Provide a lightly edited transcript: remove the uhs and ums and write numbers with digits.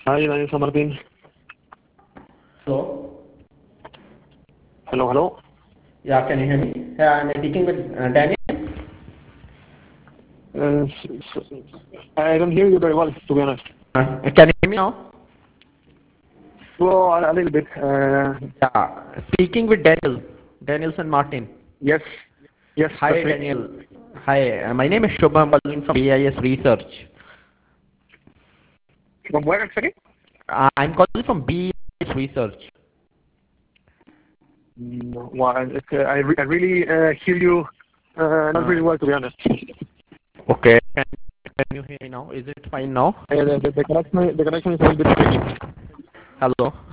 Hi, Daniel Martin. Hello. Hello, hello. Yeah, can you hear me? Yeah, I'm speaking with Daniel. I don't hear you very well, to be honest. Can you hear me now? Well, a little bit. Yeah, speaking with Daniel. Danielson Martin. Yes, yes, Hi, that's me. Daniel. Hi, my name is Shubham. I'm calling from BIS Research. From where exactly? I'm calling from BIS Research. Well, I really hear you not really well, to be honest. Okay. Can you hear me now? Is it fine now? The connection is a little bit tricky. Hello.